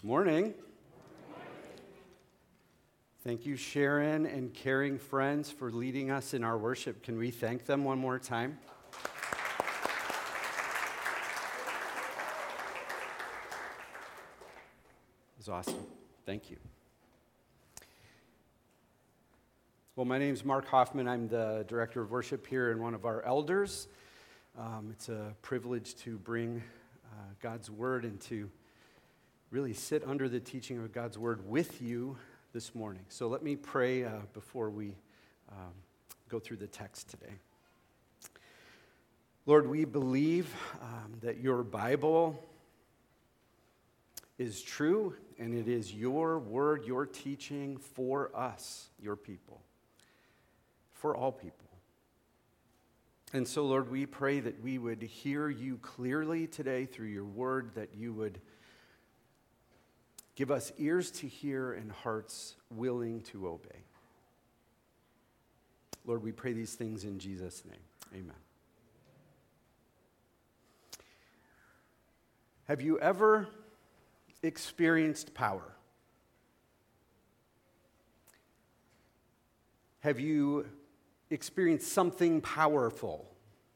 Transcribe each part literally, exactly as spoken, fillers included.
Morning. Thank you, Sharon and caring friends, for leading us in our worship. Can we thank them one more time? It was awesome. Thank you. Well, my name is Mark Hoffman. I'm the director of worship here and one of our elders. Um, it's a privilege to bring uh, God's word and to really sit under the teaching of God's word with you this morning. So let me pray uh, before we um, go through the text today. Lord, we believe um, that your Bible is true, and it is your word, your teaching for us, your people, for all people. And so, Lord, we pray that we would hear you clearly today through your word, that you would give us ears to hear and hearts willing to obey. Lord, we pray these things in Jesus' name. Amen. Have you ever experienced power? Have you experienced something powerful?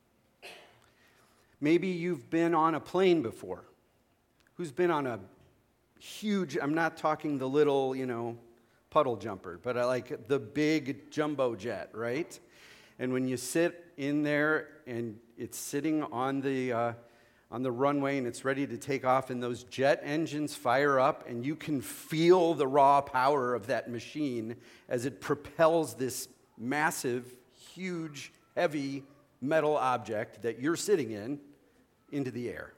Maybe you've been on a plane before. Who's been on a huge, I'm not talking the little, you know, puddle jumper, but I like the big jumbo jet, right? And when you sit in there and it's sitting on the uh, on the runway and it's ready to take off and those jet engines fire up and you can feel the raw power of that machine as it propels this massive, huge, heavy metal object that you're sitting in into the air.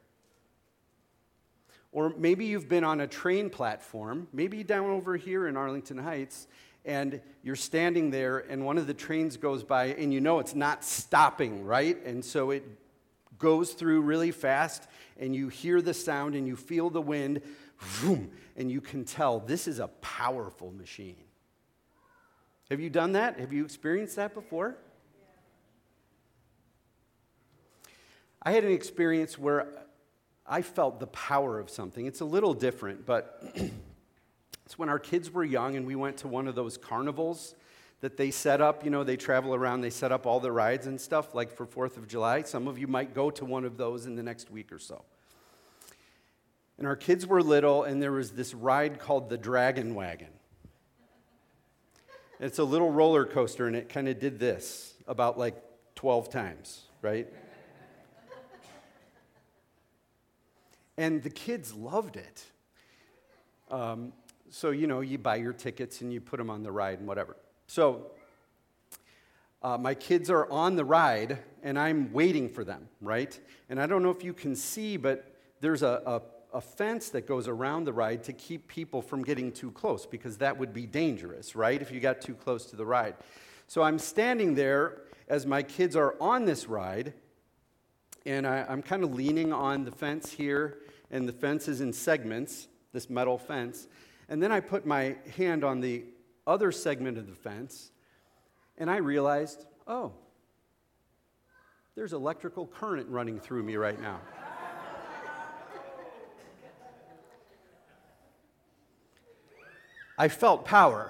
Or maybe you've been on a train platform, maybe down over here in Arlington Heights, and you're standing there and one of the trains goes by and you know it's not stopping, right? And so it goes through really fast and you hear the sound and you feel the wind, vroom, and you can tell this is a powerful machine. Have you done that? Have you experienced that before? I had an experience where I felt the power of something. It's a little different, but it's when our kids were young and we went to one of those carnivals that they set up. You know, they travel around, they set up all the rides and stuff, like for fourth of July. Some of you might go to one of those in the next week or so. And our kids were little, and there was this ride called the Dragon Wagon. It's a little roller coaster, and it kind of did this about like twelve times, right? And the kids loved it. Um, so, you know, you buy your tickets and you put them on the ride and whatever. So, uh, my kids are on the ride and I'm waiting for them, right? And I don't know if you can see, but there's a, a, a fence that goes around the ride to keep people from getting too close because that would be dangerous, right? If you got too close to the ride. So I'm standing there as my kids are on this ride. And I, I'm kind of leaning on the fence here, and the fence is in segments, this metal fence. And then I put my hand on the other segment of the fence, and I realized, oh, there's electrical current running through me right now. I felt power.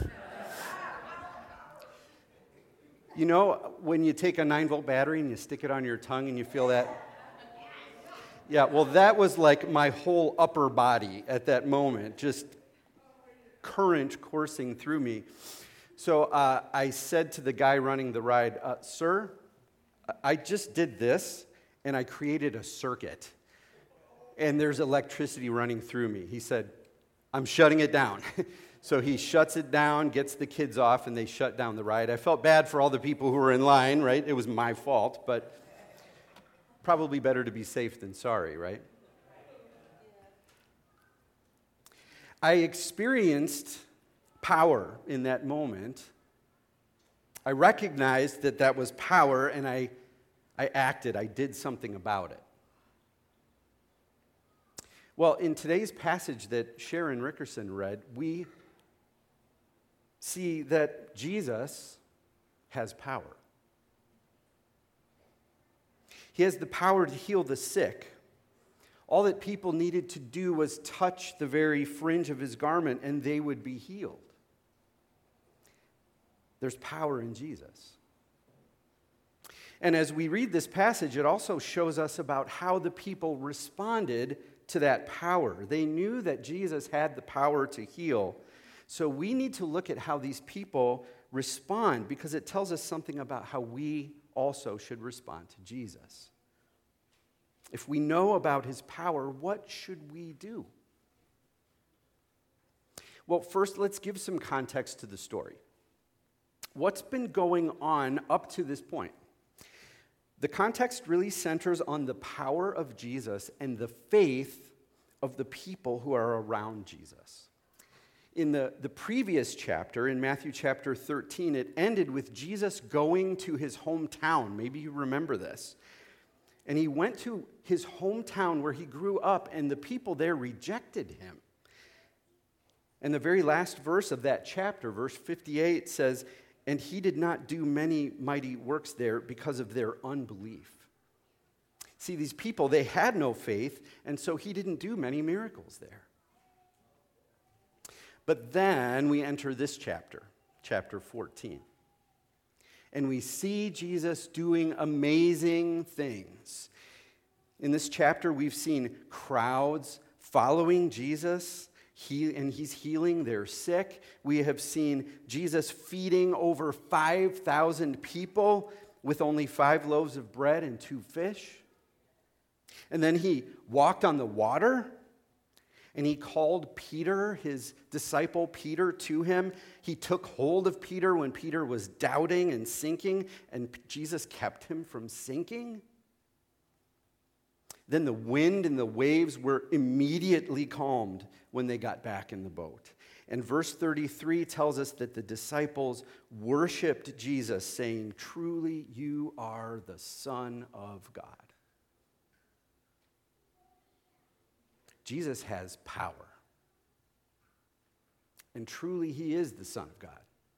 You know, when you take a nine-volt battery and you stick it on your tongue and you feel that? Yeah, well, that was like my whole upper body at that moment, just current coursing through me. So uh, I said to the guy running the ride, uh, sir, I just did this, and I created a circuit, and there's electricity running through me. He said, I'm shutting it down. So he shuts it down, gets the kids off, and they shut down the ride. I felt bad for all the people who were in line, right? It was my fault, but probably better to be safe than sorry, right? I experienced power in that moment. I recognized that that was power, and I, I acted. I did something about it. Well, in today's passage that Sharon Rickerson read, we see that Jesus has power. He has the power to heal the sick. All that people needed to do was touch the very fringe of his garment and they would be healed. There's power in Jesus. And as we read this passage, it also shows us about how the people responded to that power. They knew that Jesus had the power to heal. So we need to look at how these people respond, because it tells us something about how we also should respond to Jesus. If we know about his power, what should we do? Well, first, let's give some context to the story. What's been going on up to this point? The context really centers on the power of Jesus and the faith of the people who are around Jesus. In the, the previous chapter, in Matthew chapter thirteen, it ended with Jesus going to his hometown. Maybe you remember this. And he went to his hometown where he grew up, and the people there rejected him. And the very last verse of that chapter, verse fifty-eight, says, "And he did not do many mighty works there because of their unbelief." See, these people, they had no faith, and so he didn't do many miracles there. But then we enter this chapter, chapter fourteen. And we see Jesus doing amazing things. In this chapter, we've seen crowds following Jesus, he, and he's healing their sick. We have seen Jesus feeding over five thousand people with only five loaves of bread and two fish. And then he walked on the water. And he called Peter, his disciple Peter, to him. He took hold of Peter when Peter was doubting and sinking, and Jesus kept him from sinking. Then the wind and the waves were immediately calmed when they got back in the boat. And verse thirty-three tells us that the disciples worshiped Jesus, saying, "Truly you are the Son of God." Jesus has power. And truly, he is the Son of God.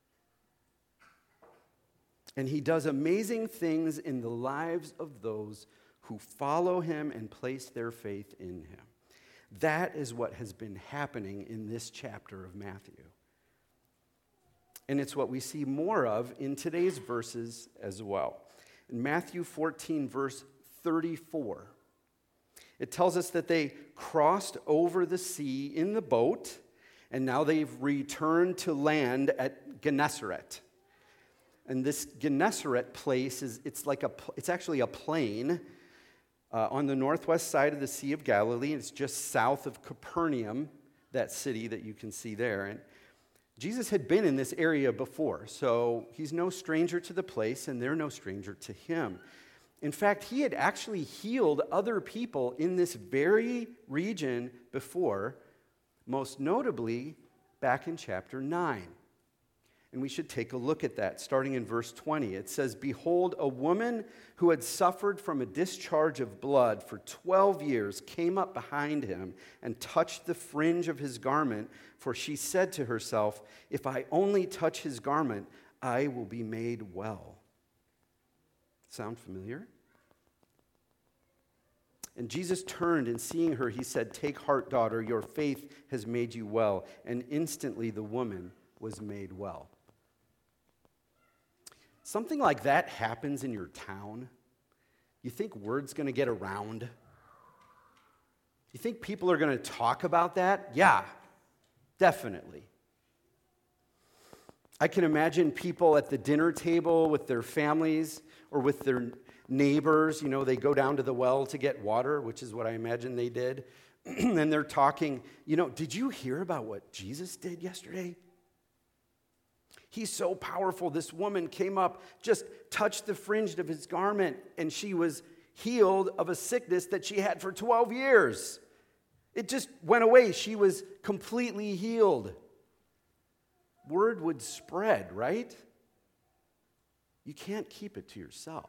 And he does amazing things in the lives of those who follow him and place their faith in him. That is what has been happening in this chapter of Matthew. And it's what we see more of in today's verses as well. In Matthew fourteen, verse thirty-four, it tells us that they crossed over the sea in the boat, and now they've returned to land at Gennesaret. And this Gennesaret place is it's like a it's actually a plain uh, on the northwest side of the Sea of Galilee. It's just south of Capernaum, that city that you can see there. And Jesus had been in this area before, so he's no stranger to the place, and they're no stranger to him. In fact, he had actually healed other people in this very region before, most notably back in chapter nine. And we should take a look at that, starting in verse twenty. It says, "Behold, a woman who had suffered from a discharge of blood for twelve years came up behind him and touched the fringe of his garment, for she said to herself, 'If I only touch his garment, I will be made well.'" Sound familiar? And Jesus turned, and seeing her, he said, "Take heart, daughter, your faith has made you well." And instantly the woman was made well. Something like that happens in your town. You think word's going to get around? You think people are going to talk about that? Yeah, definitely. I can imagine people at the dinner table with their families or with their neighbors. You know, they go down to the well to get water, which is what I imagine they did. And they're talking, you know, "Did you hear about what Jesus did yesterday? He's so powerful. This woman came up, just touched the fringe of his garment, and she was healed of a sickness that she had for twelve years. It just went away. She was completely healed." Word would spread, right? You can't keep it to yourself.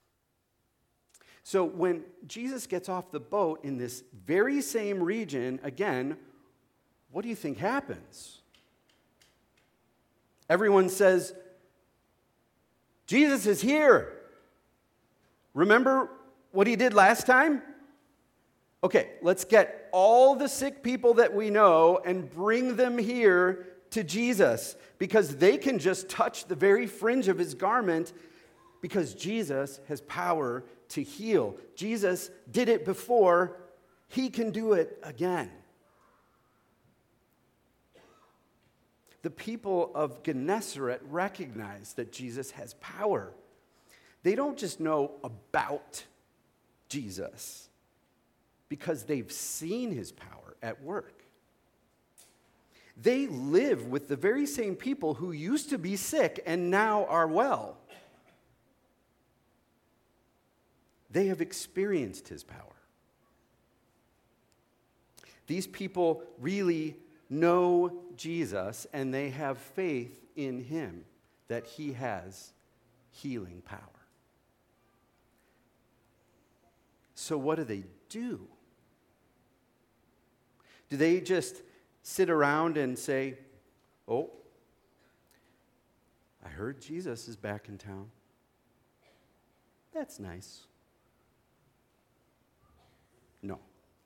So when Jesus gets off the boat in this very same region, again, what do you think happens? Everyone says, "Jesus is here. Remember what he did last time?" Okay, let's get all the sick people that we know and bring them here to Jesus, because they can just touch the very fringe of his garment, because Jesus has power to heal. Jesus did it before. He can do it again. The people of Gennesaret recognize that Jesus has power. They don't just know about Jesus because they've seen his power at work. They live with the very same people who used to be sick and now are well. They have experienced his power. These people really know Jesus, and they have faith in him that he has healing power. So what do they do? Do they just sit around and say, oh, I heard Jesus is back in town. That's nice. No.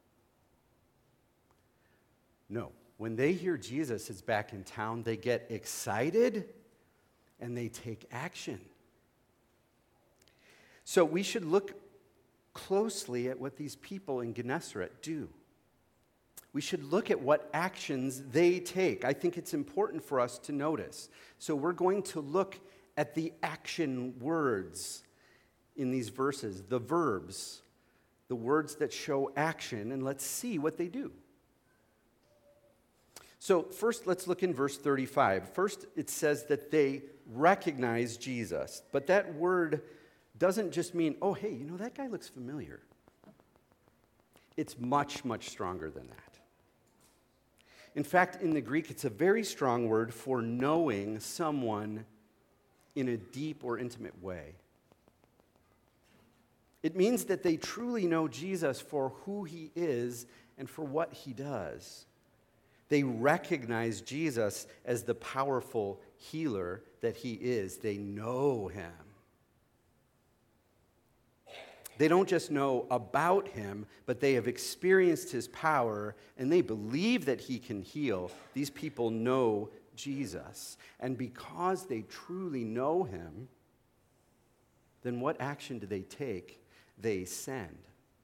No. When they hear Jesus is back in town, they get excited and they take action. So we should look closely at what these people in Gennesaret do. We should look at what actions they take. I think it's important for us to notice. So we're going to look at the action words in these verses, the verbs, the words that show action, and let's see what they do. So first, let's look in verse thirty-five. First, it says that they recognize Jesus. But that word doesn't just mean, oh, hey, you know, that guy looks familiar. It's much, much stronger than that. In fact, in the Greek, it's a very strong word for knowing someone in a deep or intimate way. It means that they truly know Jesus for who he is and for what he does. They recognize Jesus as the powerful healer that he is. They know him. They don't just know about him, but they have experienced his power, and they believe that he can heal. These people know Jesus. And because they truly know him, then what action do they take? They send.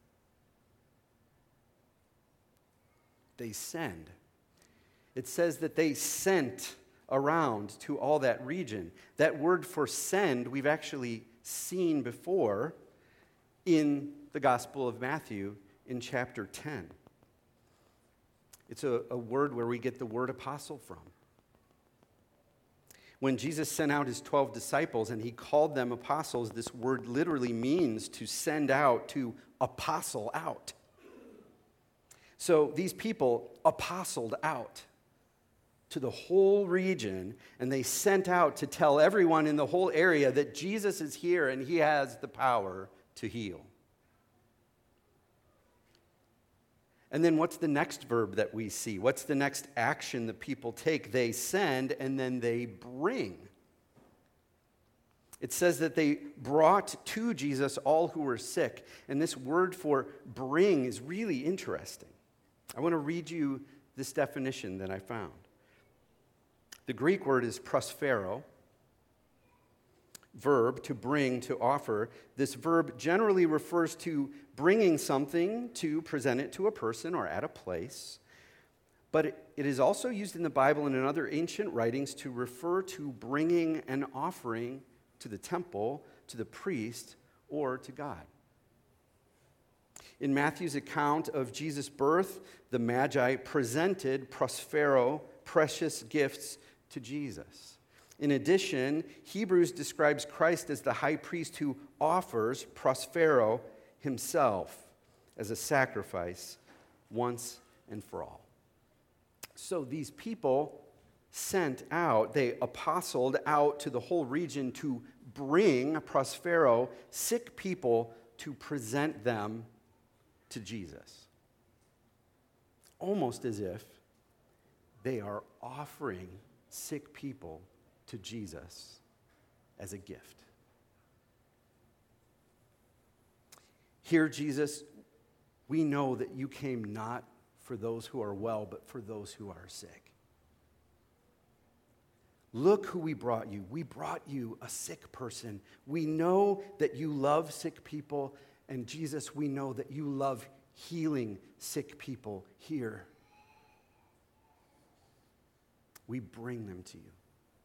They send. It says that they sent around to all that region. That word for send we've actually seen before in the Gospel of Matthew in chapter ten. It's a, a word where we get the word apostle from. When Jesus sent out his twelve disciples and he called them apostles, this word literally means to send out, to apostle out. So these people apostled out to the whole region, and they sent out to tell everyone in the whole area that Jesus is here and he has the power to heal. And then what's the next verb that we see? What's the next action that people take? They send and then they bring. It says that they brought to Jesus all who were sick. And this word for bring is really interesting. I want to read you this definition that I found. The Greek word is prosphero. Verb, to bring, to offer. This verb generally refers to bringing something to present it to a person or at a place. But it, it is also used in the Bible and in other ancient writings to refer to bringing an offering to the temple, to the priest, or to God. In Matthew's account of Jesus' birth, the Magi presented prosphero, precious gifts, to Jesus. In addition, Hebrews describes Christ as the high priest who offers prosphero himself as a sacrifice once and for all. So these people sent out, they apostled out to the whole region to bring prosphero, sick people, to present them to Jesus. Almost as if they are offering sick people to Jesus as a gift. Here, Jesus we know that you came not for those who are well, but for those who are sick. Look who we brought you. We brought you a sick person. We know that you love sick people, and Jesus, we know that you love healing sick people here. We bring them to you.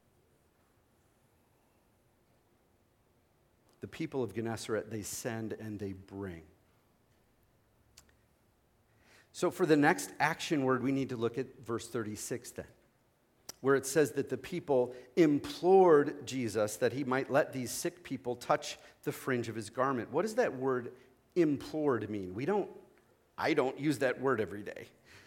The people of Gennesaret, they send and they bring. So for the next action word, we need to look at verse thirty-six then, where it says that the people implored Jesus that he might let these sick people touch the fringe of his garment. What does that word implored mean? We don't, I don't use that word every day.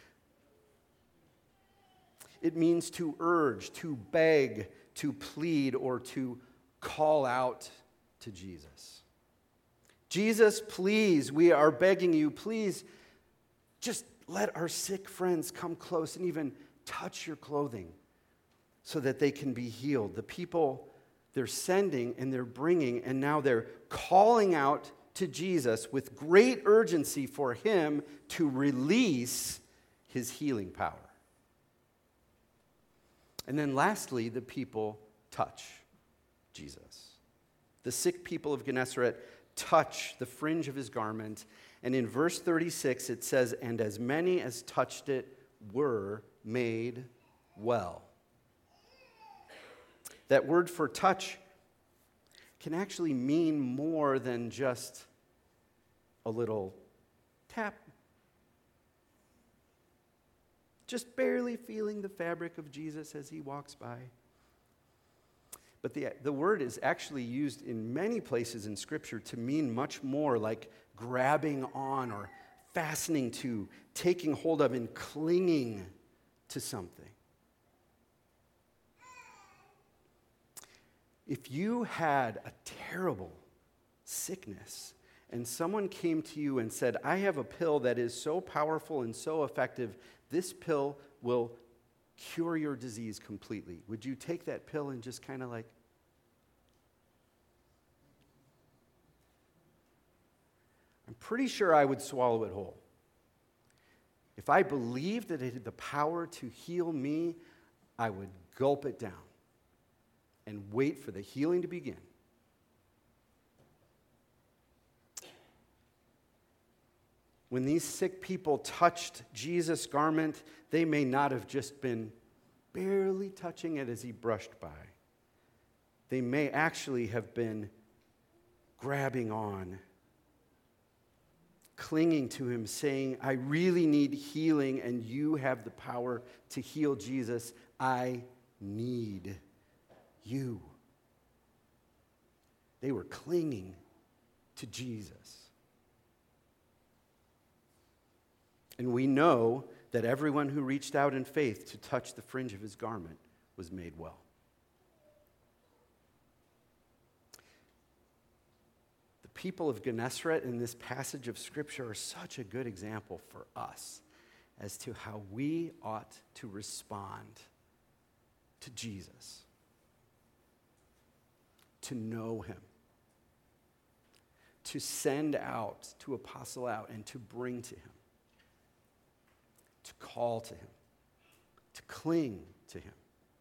It means to urge, to beg, to plead, or to call out to Jesus. Jesus, please, we are begging you, please just let our sick friends come close and even touch your clothing so that they can be healed. The people, they're sending and they're bringing, and now they're calling out to Jesus with great urgency for him to release his healing power. And then lastly, the people touch Jesus. The sick people of Gennesaret touch the fringe of his garment. And in verse thirty-six, it says, and as many as touched it were made well. That word for touch can actually mean more than just a little tap. Just barely feeling the fabric of Jesus as he walks by. But the, the word is actually used in many places in Scripture to mean much more, like grabbing on or fastening to, taking hold of and clinging to something. If you had a terrible sickness and someone came to you and said, I have a pill that is so powerful and so effective, this pill will cure your disease completely, would you take that pill and just kind of like, I'm pretty sure I would swallow it whole. If I believed that it had the power to heal me, I would gulp it down and wait for the healing to begin. When these sick people touched Jesus' garment, they may not have just been barely touching it as he brushed by. They may actually have been grabbing on, clinging to him, saying, I really need healing, and you have the power to heal, Jesus. I need you. They were clinging to Jesus. And we know that everyone who reached out in faith to touch the fringe of his garment was made well. The people of Gennesaret in this passage of Scripture are such a good example for us as to how we ought to respond to Jesus, to know him, to send out, to apostle out, and to bring to him, to call to him, to cling to him.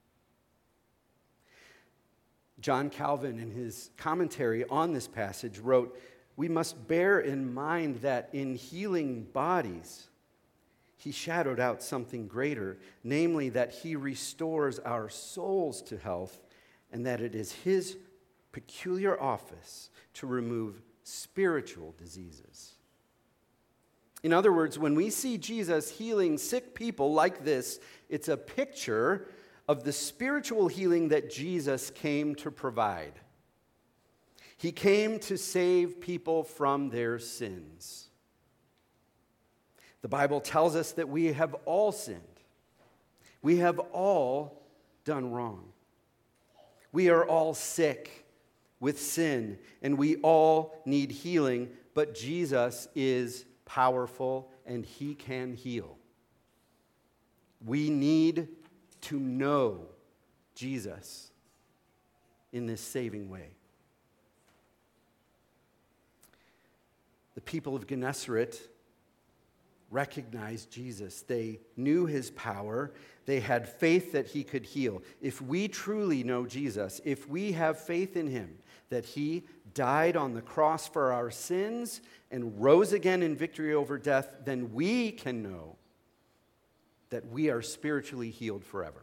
John Calvin, in his commentary on this passage, wrote, we must bear in mind that in healing bodies, he shadowed out something greater, namely that he restores our souls to health, and that it is his peculiar office to remove spiritual diseases. In other words, when we see Jesus healing sick people like this, it's a picture of the spiritual healing that Jesus came to provide. He came to save people from their sins. The Bible tells us that we have all sinned. We have all done wrong. We are all sick with sin, and we all need healing, but Jesus is powerful and he can heal. We need to know Jesus in this saving way. The people of Gennesaret recognized Jesus. They knew his power. They had faith that he could heal. If we truly know Jesus, if we have faith in him, that he died on the cross for our sins and rose again in victory over death, then we can know that we are spiritually healed forever.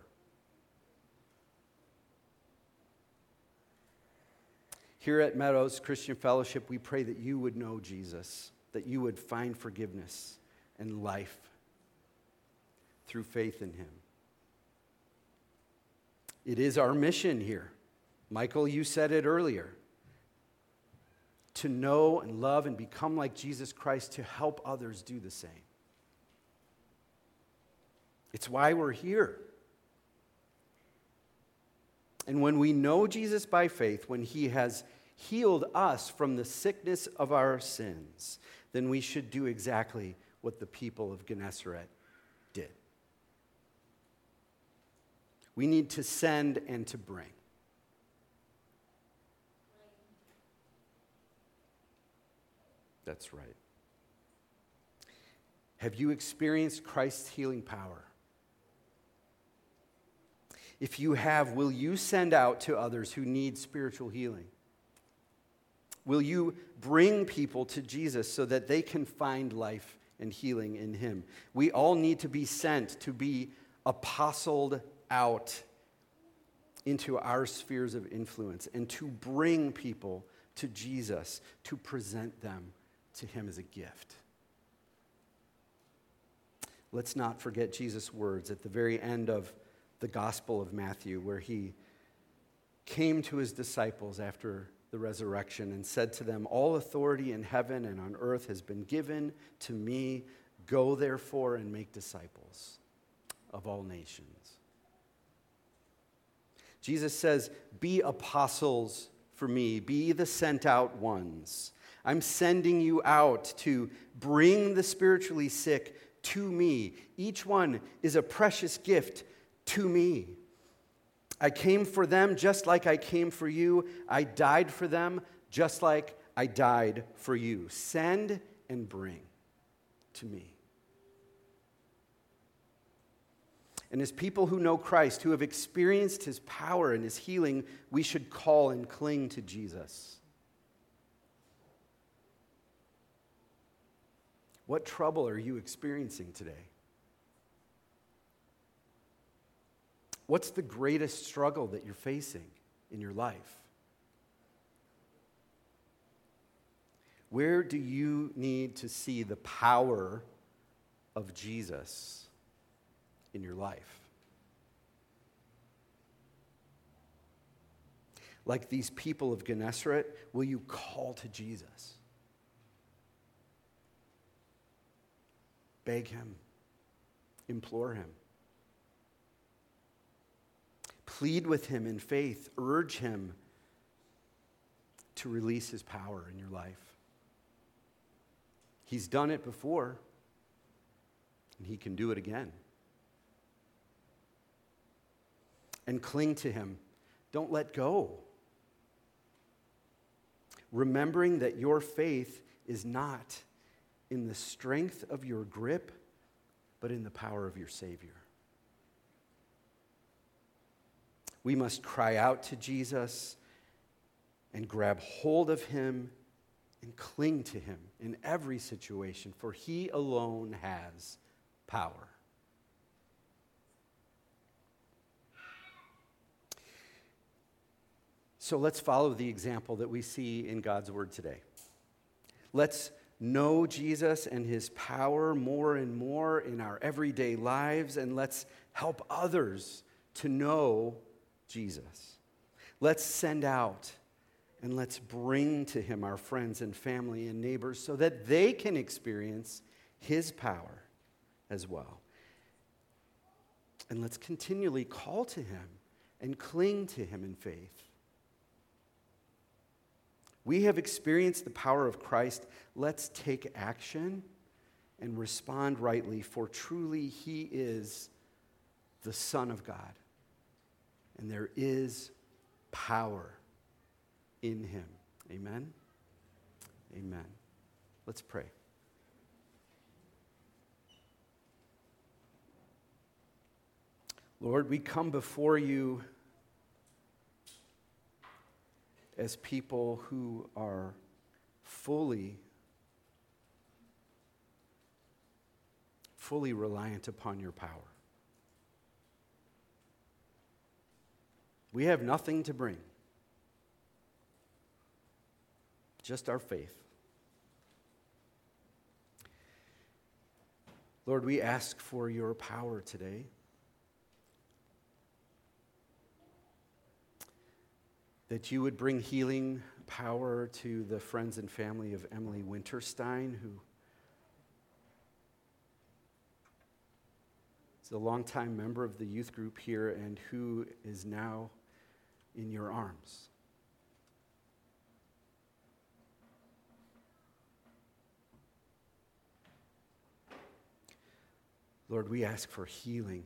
Here at Meadows Christian Fellowship, we pray that you would know Jesus, that you would find forgiveness and life through faith in him. It is our mission here. Michael, you said it earlier. To know and love and become like Jesus Christ, to help others do the same. It's why we're here. And when we know Jesus by faith, when he has healed us from the sickness of our sins, then we should do exactly what the people of Gennesaret did. We need to send and to bring. That's right. Have you experienced Christ's healing power? If you have, will you send out to others who need spiritual healing? Will you bring people to Jesus so that they can find life and healing in him? We all need to be sent, to be apostled out into our spheres of influence and to bring people to Jesus, to present them to him as a gift. Let's not forget Jesus' words at the very end of the Gospel of Matthew, where he came to his disciples after the resurrection and said to them, "All authority in heaven and on earth has been given to me. Go therefore and make disciples of all nations." Jesus says, be apostles for me. Be the sent out ones. I'm sending you out to bring the spiritually sick to me. Each one is a precious gift to me. I came for them just like I came for you. I died for them just like I died for you. Send and bring to me. And as people who know Christ, who have experienced his power and his healing, we should call and cling to Jesus. What trouble are you experiencing today? What's the greatest struggle that you're facing in your life? Where do you need to see the power of Jesus in your life? Like these people of Gennesaret, will you call to Jesus? Beg him, implore him. Plead with him in faith, urge him to release his power in your life. He's done it before, and he can do it again. And cling to him. Don't let go. Remembering that your faith is not in the strength of your grip, but in the power of your Savior. We must cry out to Jesus and grab hold of him and cling to him in every situation, for he alone has power. So let's follow the example that we see in God's word today. Let's know Jesus and his power more and more in our everyday lives, and let's help others to know Jesus. Let's send out and let's bring to him our friends and family and neighbors so that they can experience his power as well. And let's continually call to him and cling to him in faith. We have experienced the power of Christ. Let's take action and respond rightly, for truly he is the Son of God. And there is power in him. Amen? Amen. Let's pray. Lord, we come before you as people who are fully, fully reliant upon your power. We have nothing to bring, just our faith. Lord, we ask for your power today. That you would bring healing power to the friends and family of Emily Winterstein, who is a longtime member of the youth group here and who is now in your arms. Lord, we ask for healing.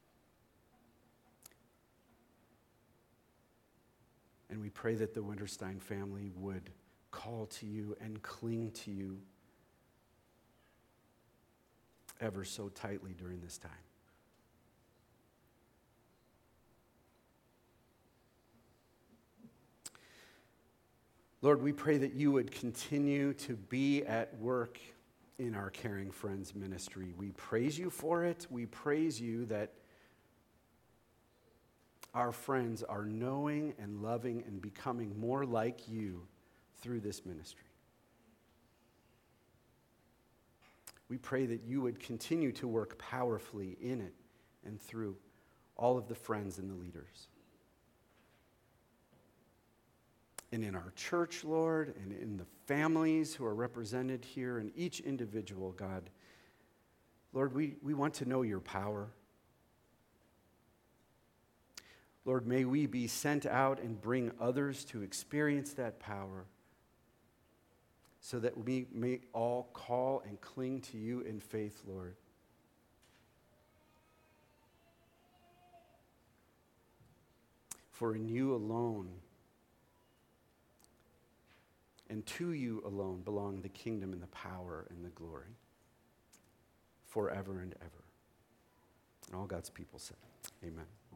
And we pray that the Winterstein family would call to you and cling to you ever so tightly during this time. Lord, we pray that you would continue to be at work in our Caring Friends ministry. We praise you for it. We praise you that our friends are knowing and loving and becoming more like you through this ministry. We pray that you would continue to work powerfully in it and through all of the friends and the leaders. And in our church, Lord, and in the families who are represented here, and each individual, God, Lord, we, we want to know your power. Lord, may we be sent out and bring others to experience that power so that we may all call and cling to you in faith, Lord. For in you alone and to you alone belong the kingdom and the power and the glory forever and ever. And all God's people said, amen.